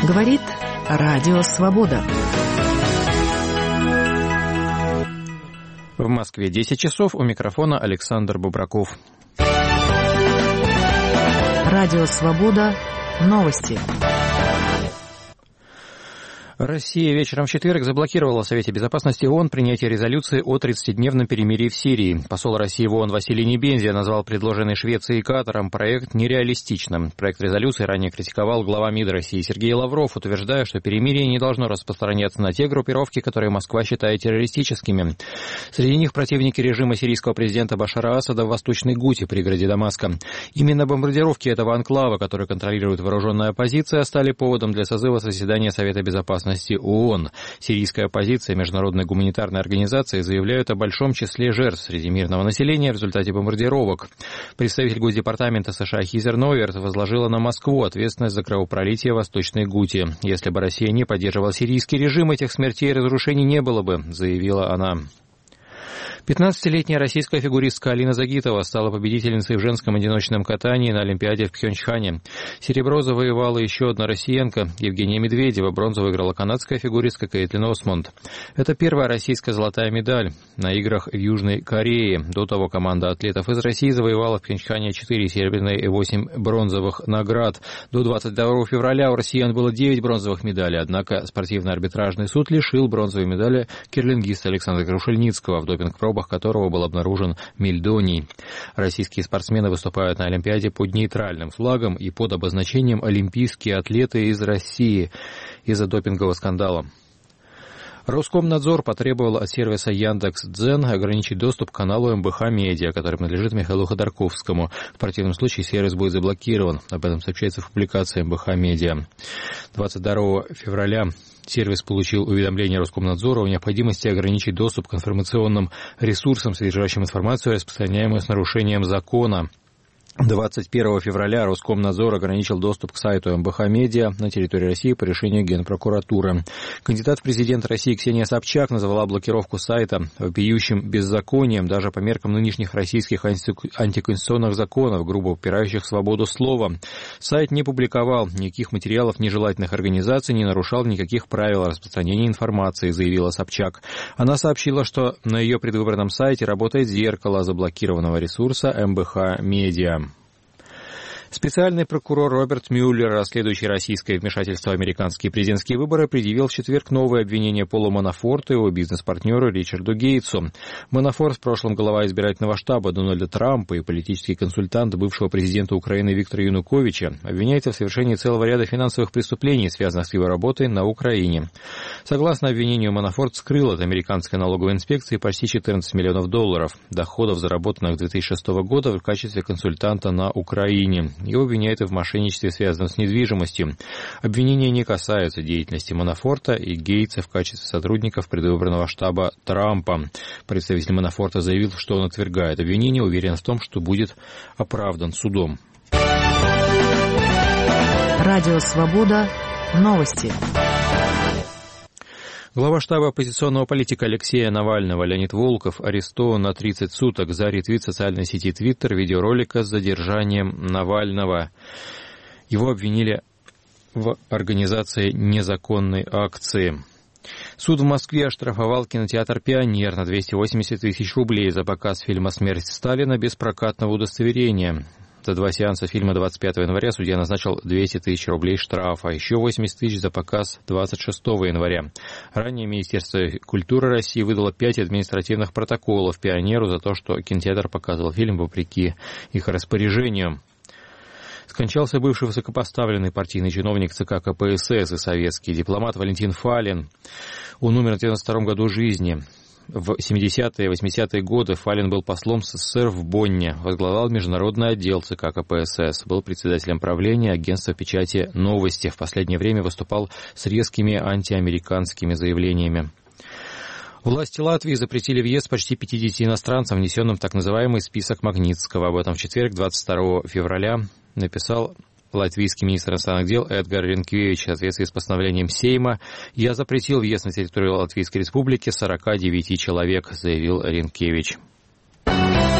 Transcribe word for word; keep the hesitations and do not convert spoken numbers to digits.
Говорит Радио Свобода. В Москве десять часов, у микрофона Александр Бобраков. Радио Свобода. Новости. Россия вечером в четверг заблокировала в Совете Безопасности ООН принятие резолюции о тридцатидневном перемирии в Сирии. Посол России в ООН Василий Небензя назвал предложенный Швецией и Катаром проект нереалистичным. Проект резолюции ранее критиковал глава МИД России Сергей Лавров, утверждая, что перемирие не должно распространяться на те группировки, которые Москва считает террористическими. Среди них противники режима сирийского президента Башара Асада в Восточной Гуте, пригороде Дамаска. Именно бомбардировки этого анклава, который контролирует вооруженная оппозиция, стали поводом для созыва заседания Совета Безопасности ООН. Сирийская оппозиция и международные гуманитарные организации заявляют о большом числе жертв среди мирного населения в результате бомбардировок. Представитель Госдепартамента США Хизер Новерт возложила на Москву ответственность за кровопролитие в Восточной Гуте. Если бы Россия не поддерживала сирийский режим, этих смертей и разрушений не было бы, заявила она. пятнадцатилетняя российская фигуристка Алина Загитова стала победительницей в женском одиночном катании на Олимпиаде в Пхенчхане. Серебро завоевала еще одна россиянка Евгения Медведева, бронзу выиграла канадская фигуристка Кейтлин Осмонд. Это первая российская золотая медаль на играх в Южной Корее. До того команда атлетов из России завоевала в Пхенчхане четыре серебряные и восемь бронзовых наград. До двадцать второго февраля у россиян было девять бронзовых медалей, однако спортивно-арбитражный суд лишил бронзовой медали кирлингиста Александра Крушельницкого, в допинг-пробах которого был обнаружен мельдоний. Российские спортсмены выступают на Олимпиаде под нейтральным флагом и под обозначением «Олимпийские атлеты из России» из-за допингового скандала. Роскомнадзор потребовал от сервиса Яндекс.Дзен ограничить доступ к каналу эм бэ ха Медиа, который принадлежит Михаилу Ходорковскому. В противном случае сервис будет заблокирован. Об этом сообщается в публикации эм бэ ха Медиа. двадцать второго февраля сервис получил уведомление Роскомнадзора о необходимости ограничить доступ к информационным ресурсам, содержащим информацию, распространяемую с нарушением закона. двадцать первого февраля Роскомнадзор ограничил доступ к сайту эм бэ ха Медиа на территории России по решению Генпрокуратуры. Кандидат в президенты России Ксения Собчак назвала блокировку сайта вопиющим беззаконием даже по меркам нынешних российских антиконституционных законов, грубо упирающих в свободу слова. Сайт не публиковал никаких материалов нежелательных организаций, не нарушал никаких правил распространения информации, заявила Собчак. Она сообщила, что на ее предвыборном сайте работает зеркало заблокированного ресурса эм бэ ха Медиа. Специальный прокурор Роберт Мюллер, расследующий российское вмешательство в американские президентские выборы, предъявил в четверг новое обвинение Полу Манафорту и его бизнес-партнеру Ричарду Гейтсу. Манафорт, в прошлом глава избирательного штаба Дональда Трампа и политический консультант бывшего президента Украины Виктора Януковича, обвиняется в совершении целого ряда финансовых преступлений, связанных с его работой на Украине. Согласно обвинению, Манафорт скрыл от американской налоговой инспекции почти четырнадцать миллионов долларов доходов, заработанных с две тысячи шестого года в качестве консультанта на Украине. Его обвиняют и в мошенничестве, связанном с недвижимостью. Обвинения не касаются деятельности Манафорта и Гейтса в качестве сотрудников предвыборного штаба Трампа. Представитель Манафорта заявил, что он отвергает обвинения, уверен в том, что будет оправдан судом. Радио Свобода. Новости. Глава штаба оппозиционного политика Алексея Навального Леонид Волков арестован на тридцать суток за ретвит в социальной сети Твиттер видеоролика с задержанием Навального. Его обвинили в организации незаконной акции. Суд в Москве оштрафовал кинотеатр «Пионер» на двести восемьдесят тысяч рублей за показ фильма «Смерть Сталина» без прокатного удостоверения. За два сеанса фильма двадцать пятого января судья назначил двести тысяч рублей штрафа, еще восемьдесят тысяч за показ двадцать шестого января. Ранее Министерство культуры России выдало пять административных протоколов «Пионеру» за то, что кинотеатр показывал фильм вопреки их распоряжению. Скончался бывший высокопоставленный партийный чиновник ЦК ка пэ эс эс и советский дипломат Валентин Фалин. Он умер на девяносто втором году жизни. В семидесятые и восьмидесятые годы Фалин был послом СССР в Бонне, возглавлял международный отдел ЦК ка пэ эс эс, был председателем правления агентства печати «Новости». В последнее время выступал с резкими антиамериканскими заявлениями. Власти Латвии запретили въезд почти пятидесяти иностранцам, внесенным в так называемый список Магнитского. Об этом в четверг, двадцать второго февраля, написал латвийский министр иностранных дел Эдгар Ринкевич. В соответствии с постановлением Сейма «Я запретил въезд на территорию Латвийской Республики сорока девяти человек», заявил Ринкевич.